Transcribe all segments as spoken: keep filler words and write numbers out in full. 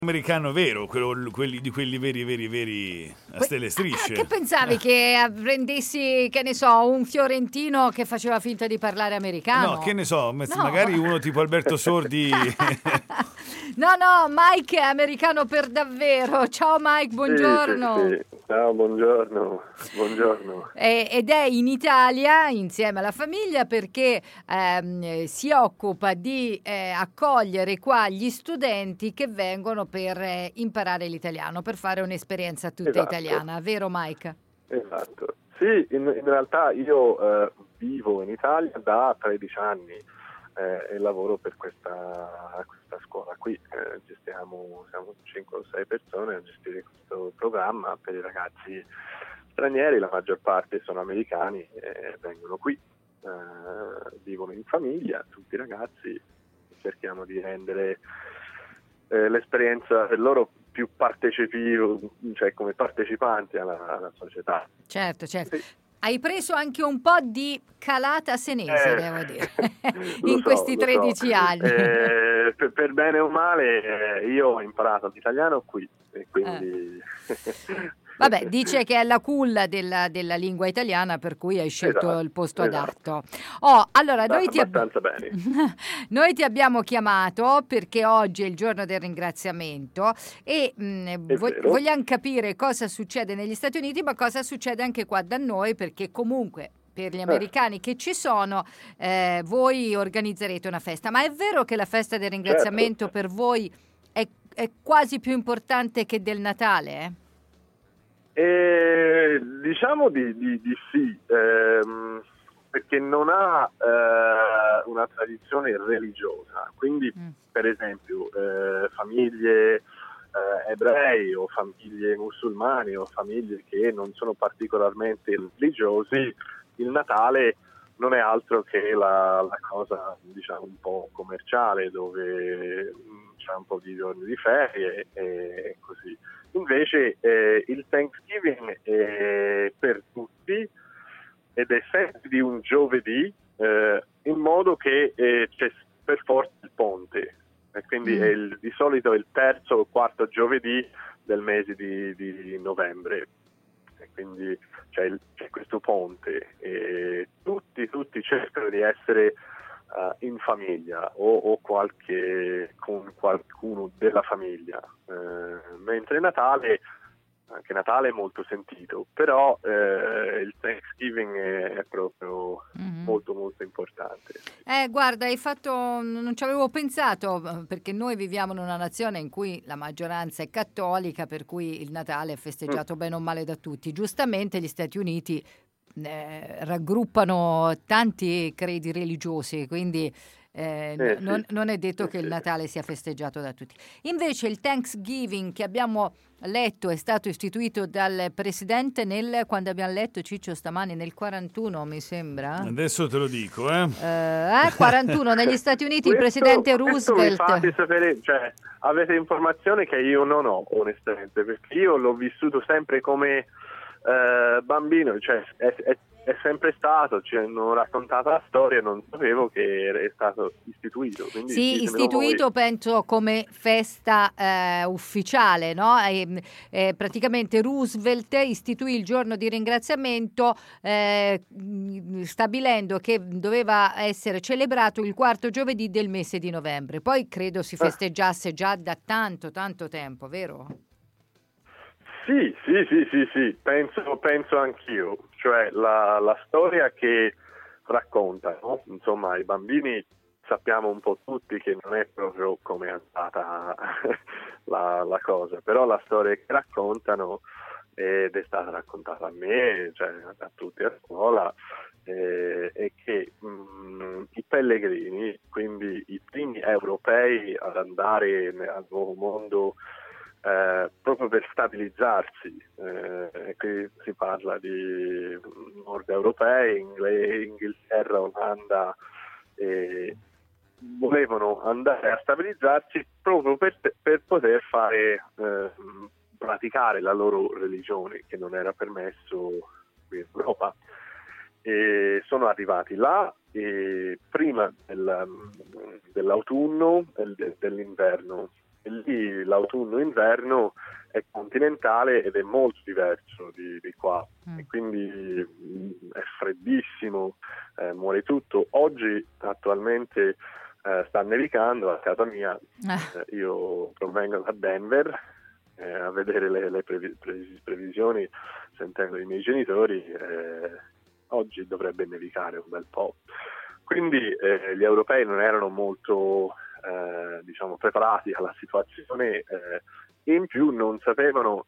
Americano vero, quello, quelli di quelli veri, veri, veri a stelle e strisce. Ah, che pensavi? Che prendessi, che ne so, un fiorentino che faceva finta di parlare americano? No, che ne so, No. magari uno tipo Alberto Sordi. No, no, Mike è americano per davvero. Ciao Mike, buongiorno. Sì, sì, sì. Ciao, buongiorno. Buongiorno. Eh, ed è in Italia insieme alla famiglia perché ehm, si occupa di eh, accogliere qua gli studenti che vengono per eh, imparare l'italiano, per fare un'esperienza tutta Esatto. italiana, vero Mike? Esatto. Sì, in, in realtà io eh, vivo in Italia da tredici anni eh, e lavoro per questa, questa scuola qui. Eh, gestiamo, siamo cinque o sei persone a gestire questo programma per i ragazzi stranieri, la maggior parte sono americani e vengono qui, eh, vivono in famiglia, tutti i ragazzi, cerchiamo di rendere eh, l'esperienza per loro più partecipivo, cioè come partecipanti alla, alla società. Certo, certo. Sì. Hai preso anche un po' di calata senese, Eh, devo dire, in in questi tredici so. anni. Eh, per, per bene o male, eh, io ho imparato l'italiano qui e quindi... Eh. Vabbè, dice che è la culla della, della lingua italiana, per cui hai scelto Esatto, il posto esatto. adatto. Oh, allora, noi ti, ab- abbastanza bene. noi ti abbiamo chiamato perché oggi è il giorno del ringraziamento e mh, vo- vero. vogliamo capire cosa succede negli Stati Uniti, ma cosa succede anche qua da noi, perché comunque per gli americani che ci sono, eh, voi organizzerete una festa. Ma è vero che la festa del ringraziamento Certo. per voi è, è quasi più importante che del Natale, eh? Eh, diciamo di, di, di sì, ehm, perché non ha eh, una tradizione religiosa, quindi Mm. per esempio eh, famiglie eh, ebrei o famiglie musulmane o famiglie che non sono particolarmente religiosi, il Natale non è altro che la, la cosa, diciamo, un po' commerciale, dove mh, c'è un po' di giorni di ferie e così. Invece eh, il Thanksgiving è per tutti ed è sempre di un giovedì, eh, in modo che eh, c'è per forza il ponte, e quindi Mm. è il, di solito il terzo o quarto giovedì del mese di, di novembre. E quindi c'è, il, c'è questo ponte e tutti, tutti cercano di essere uh, in famiglia o, o qualche, con qualcuno della famiglia, uh, mentre Natale, anche Natale è molto sentito, però uh, il Thanksgiving è, è proprio Mm-hmm. molto molto importante. Eh, guarda, hai fatto, non ci avevo pensato, perché noi viviamo in una nazione in cui la maggioranza è cattolica, per cui il Natale è festeggiato mm. bene o male da tutti. Giustamente gli Stati Uniti eh, raggruppano tanti credi religiosi, quindi eh, Eh, n- non, sì. non è detto eh, che il sì. Natale sia festeggiato da tutti. Invece il Thanksgiving che abbiamo letto è stato istituito dal presidente nel, quando abbiamo letto Ciccio stamani, nel quarantuno, mi sembra. Adesso te lo dico, eh. Uh, eh, quarantuno negli Stati Uniti questo, il presidente questo Roosevelt. Mi fate sapere, cioè, avete informazioni che io non ho, onestamente, perché io l'ho vissuto sempre come uh, bambino, cioè è, è, è sempre stato, ci hanno raccontato la storia, non sapevo che è stato istituito. Quindi sì, istituito voi. Penso come festa eh, ufficiale, no? E, eh, praticamente Roosevelt istituì il giorno di ringraziamento eh, stabilendo che doveva essere celebrato il quarto giovedì del mese di novembre. Poi credo si festeggiasse già da tanto, tanto tempo, vero? Sì, sì, sì, sì, sì, penso, penso anch'io, cioè la, la storia che raccontano, insomma, i bambini sappiamo un po' tutti che non è proprio come è andata la, la cosa, però la storia che raccontano ed è stata raccontata a me, cioè a tutti a scuola, eh, è che mh, i pellegrini, quindi i primi europei ad andare al Nuovo Mondo, Eh, proprio per stabilizzarsi, eh, qui si parla di nord europei, Ingle- Inghilterra, Olanda, eh, volevano andare a stabilizzarsi proprio per, per poter fare eh, praticare la loro religione, che non era permesso qui in Europa. E sono arrivati là e prima del, dell'autunno e dell'inverno. e lì l'autunno-inverno è continentale ed è molto diverso di, di qua, mm. e quindi mh, è freddissimo, eh, muore tutto. Oggi attualmente eh, sta nevicando a casa mia, eh, io provengo da Denver, eh, a vedere le, le previ- previsioni, sentendo i miei genitori, eh, oggi dovrebbe nevicare un bel po'. Quindi eh, gli europei non erano molto eh, diciamo preparati alla situazione, eh, e in più non sapevano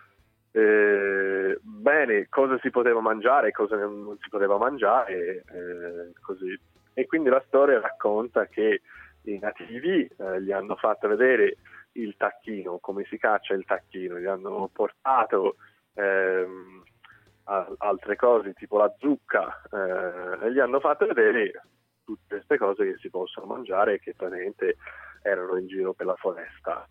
eh, bene cosa si poteva mangiare e cosa non si poteva mangiare, eh, così. E quindi la storia racconta che i nativi eh, gli hanno fatto vedere il tacchino, come si caccia il tacchino, gli hanno portato ehm, altre cose tipo la zucca, eh, e gli hanno fatto vedere tutte queste cose che si possono mangiare e che praticamente erano in giro per la foresta.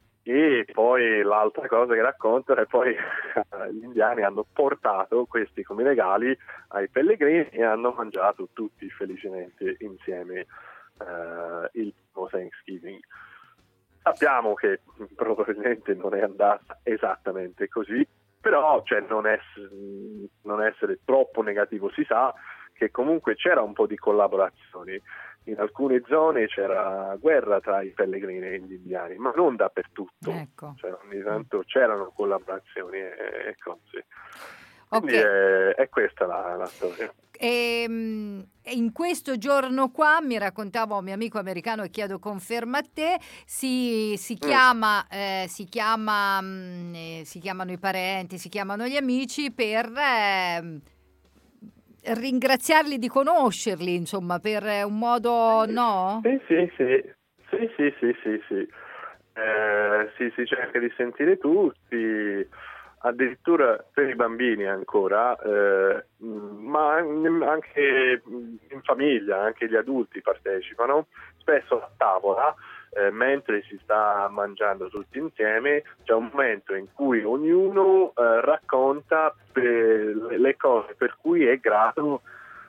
E poi l'altra cosa che raccontano è poi gli indiani hanno portato questi come regali ai pellegrini e hanno mangiato tutti felicemente insieme eh, il primo Thanksgiving. Sappiamo che probabilmente non è andata esattamente così, però cioè, non, essere, non essere troppo negativo, si sa che comunque c'era un po' di collaborazioni. In alcune zone c'era guerra tra i pellegrini e gli indiani, ma non dappertutto. Ecco. Cioè, ogni tanto c'erano collaborazioni e, e cose. Quindi Okay. è, è questa la, la storia. E, in questo giorno qua, mi raccontava un mio amico americano e chiedo conferma a te, si, si chiama, mm. eh, si chiama eh, si chiamano i parenti, si chiamano gli amici per eh, ringraziarli di conoscerli, insomma, per un modo, no? Sì, sì, sì, sì, sì, sì, sì, sì. Eh, sì, si cerca di sentire tutti, addirittura per i bambini ancora, eh, ma anche in famiglia, anche gli adulti partecipano, spesso a tavola, eh, mentre si sta mangiando tutti insieme, c'è un momento in cui ognuno eh, racconta le cose per cui è grato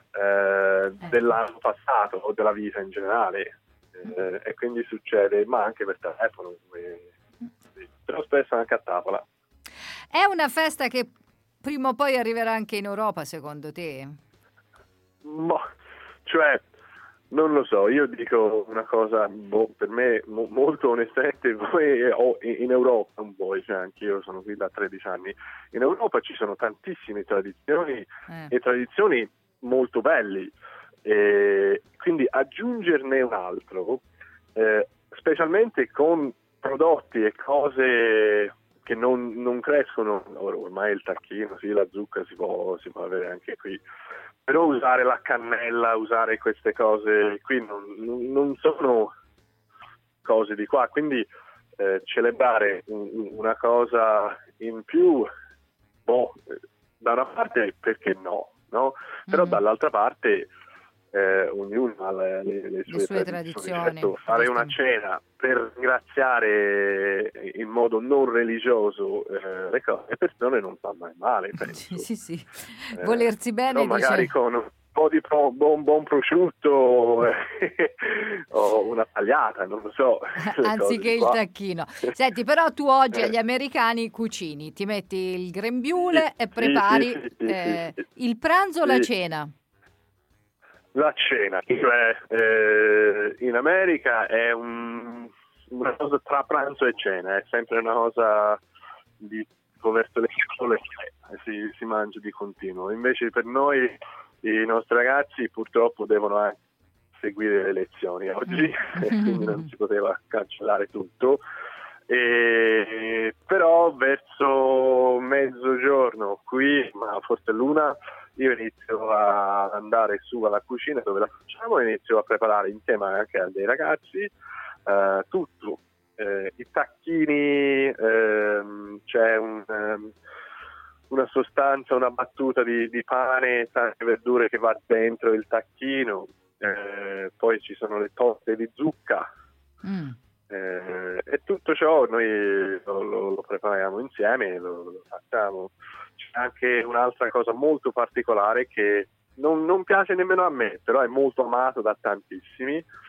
eh, dell'anno passato o della vita in generale. Eh, e quindi succede, ma anche per telefono, eh, sì, però spesso anche a tavola. È una festa che prima o poi arriverà anche in Europa, secondo te? Ma, cioè, non lo so, io dico una cosa, boh, per me mo, molto onestamente, voi, oh, in Europa, un po', cioè anche io sono qui da tredici anni, in Europa ci sono tantissime tradizioni eh. e tradizioni molto belli. E quindi aggiungerne un altro, eh, specialmente con prodotti e cose che non, non crescono, ormai il tacchino, sì, la zucca si può, si può avere anche qui, però usare la cannella, usare queste cose qui non, non sono cose di qua, quindi eh, celebrare un, una cosa in più, boh, da una parte perché no, no? Però mm-hmm. dall'altra parte Eh, ognuno ha le, le, le, sue, le sue tradizioni. tradizioni. Certo, fare una cena per ringraziare in modo non religioso eh, le, cose, le persone non fa mai male, penso. Sì, sì, sì. Eh, volersi bene, però magari dice... con un po' di pro, buon, buon prosciutto eh, o una tagliata, non lo so. Anziché il tacchino. Senti, però tu oggi agli americani cucini, ti metti il grembiule sì, e prepari sì, sì, eh, sì, sì. il pranzo o la cena? La cena, cioè eh, in America è un, una cosa tra pranzo e cena, è sempre una cosa di verso le scuole, si, si mangia di continuo. Invece per noi i nostri ragazzi purtroppo devono anche seguire le lezioni oggi, quindi non si poteva cancellare tutto. E, però verso mezzogiorno qui, ma forse l'una, io inizio a andare su alla cucina dove la facciamo e inizio a preparare insieme anche a dei ragazzi eh, tutto, eh, i tacchini, ehm, c'è un, um, una sostanza, una battuta di, di pane, tante verdure che va dentro il tacchino, eh, poi ci sono le torte di zucca. Mm. Eh, e tutto ciò noi lo, lo, lo prepariamo insieme e lo, lo facciamo. C'è anche un'altra cosa molto particolare che non, non piace nemmeno a me, però è molto amato da tantissimi,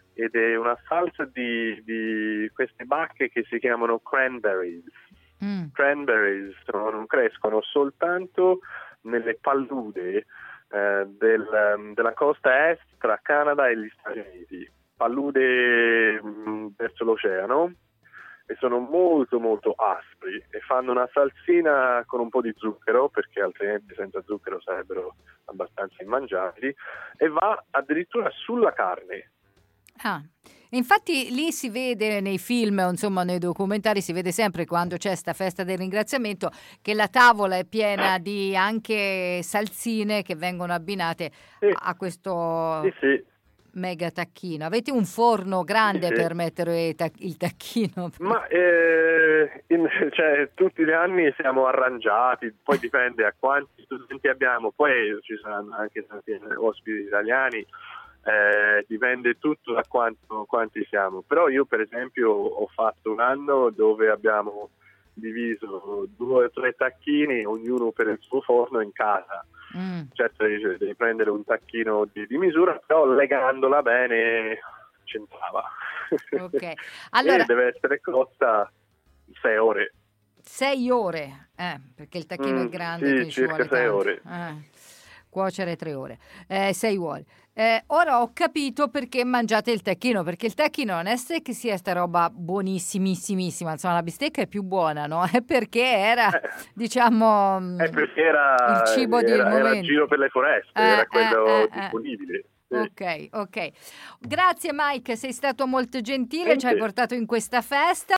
ed è una salsa di, di queste bacche che si chiamano cranberries. Mm. Cranberries non crescono soltanto nelle pallude eh, del, della costa est tra Canada e gli Stati Uniti, pallude mh, verso l'oceano, e sono molto molto aspri e fanno una salsina con un po' di zucchero, perché altrimenti senza zucchero sarebbero abbastanza immangiabili, e va addirittura sulla carne. Ah, infatti lì si vede nei film, insomma nei documentari, si vede sempre quando c'è sta festa del ringraziamento che la tavola è piena di anche salsine che vengono abbinate sì. a questo sì, sì. mega tacchino. Avete un forno grande sì, per sì. mettere il tacchino? Ma eh, in, cioè, tutti gli anni siamo arrangiati, poi dipende a quanti studenti abbiamo, poi ci saranno anche tanti ospiti italiani. Eh, dipende tutto da quanto, quanti siamo, però io per esempio ho fatto un anno dove abbiamo diviso due o tre tacchini, ognuno per il suo forno in casa. Mm. Certo devi, devi prendere un tacchino di, di misura, però legandola bene c'entrava. Ok, allora e deve essere cotta sei ore. Sei ore, eh, perché il tacchino mm, è grande, sì, che circa ci vuole sei tanto. ore. Eh. Cuocere tre ore, eh, sei ore. Eh, ora ho capito perché mangiate il tacchino, perché il tacchino non è che sia sta roba buonissimissima, insomma la bistecca è più buona, no? È perché era, eh, diciamo, è perché era, il cibo era, del momento. Era il giro per le foreste, eh, era quello eh, eh, disponibile. Sì. Ok, ok. Grazie Mike, sei stato molto gentile, Senti. ci hai portato in questa festa.